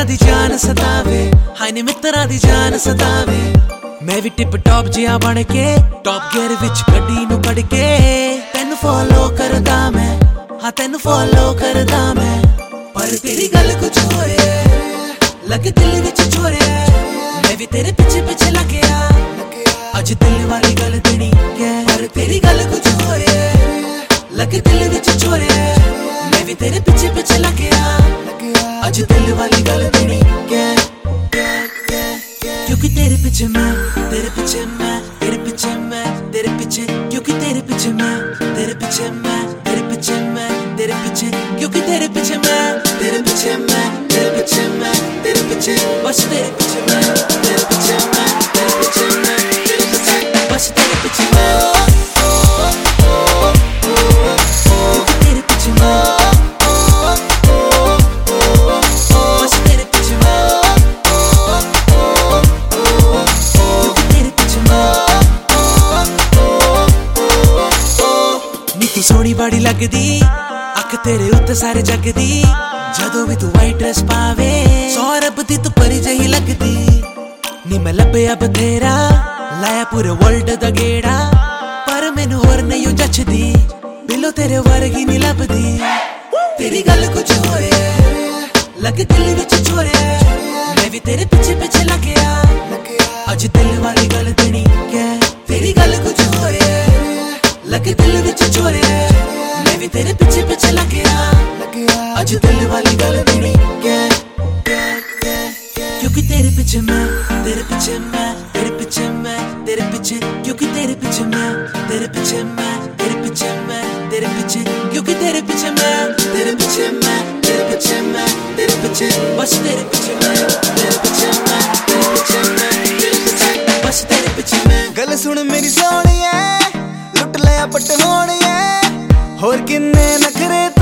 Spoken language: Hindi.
दी जान सतावे, हाय नी मित्रा दी जान सतावे। मैं भी टिप टॉप जिया बन के टॉप गियर विच गड्डी नू कड़ के तेन फॉलो करदा मैं, हाँ तेन फॉलो करदा मैं। पर तेरी गल कुछ होर है, लगे दिल विच चोर है। मैं भी तेरे पीछे पीछे लग्या, अज दिल वाली गल देनी है। पर तेरी गल कुछ होर है, लगे दिल विच चोर है। मैं भी तेरे पीछे पीछे लग्या, अज दिल वाली गल देनी है। क्योंकि तेरे पीछे मैं, तेरे पीछे मैं, तेरे पीछे मैं, तेरे पीछे। क्योंकि तेरे पीछे मैं, तेरे पीछे मैं, तेरे पीछे मैं, तेरे पीछे। क्योंकि तेरे पीछे मैं, तेरे पीछे मैं, तेरे पीछे मैं, तेरे पीछे। बस तेरे पीछे मैं, तेरे पीछे मैं, तेरे पीछे मैं, तेरे पीछे। बस तेरे पीछे मैं, क्योंकि तेरे पीछे मैं, बस तेरे पीछे मैं, क्योंकि तेरे पीछे मैं। नी तू सोहनी बड़ी लगदी, अख तेरे उत्ते सारे जग दी। जदों भी तू वाइट ड्रेस पावे, सौरभ दी तू परी जही लगदी। नी मैं लभया बथेरा, लाया पूरे वर्ल्ड दा गेड़ा। पर मैनू होर नहीं जचदी, बिलो तेरे वर्गी नी लभदी। तेरी गल कुछ होर है, लगे दिल विच चोर है। मैं भी तेरे पीछे पीछे लग्या, अज दिल वाली गल देनी है। तेरी गल कुछ होर है, लगे दिल विच चोर है। मैं भी तेरे पीछे पीछे लग्या, अज दिल वाली गल देनी है। क्योंकि तेरे पीछे मैं, तेरे पीछे मैं, तेरे पीछे मैं, तेरे पीछे। क्योंकि तेरे पीछे मैं, तेरे पीछे मैं, तेरे पीछे मैं, तेरे पीछे। क्योंकि तेरे पीछे मैं, तेरे पीछे मैं, तेरे पीछे मैं, तेरे पीछे। बस तेरे पीछे मैं, तेरे पीछे मैं, तेरे पीछे मैं, तेरे पीछे। बस तेरे पीछे मैं। गल सुन मेरी सोहणिए, लुट लिया पट होणिए, होर किन्ने नखरे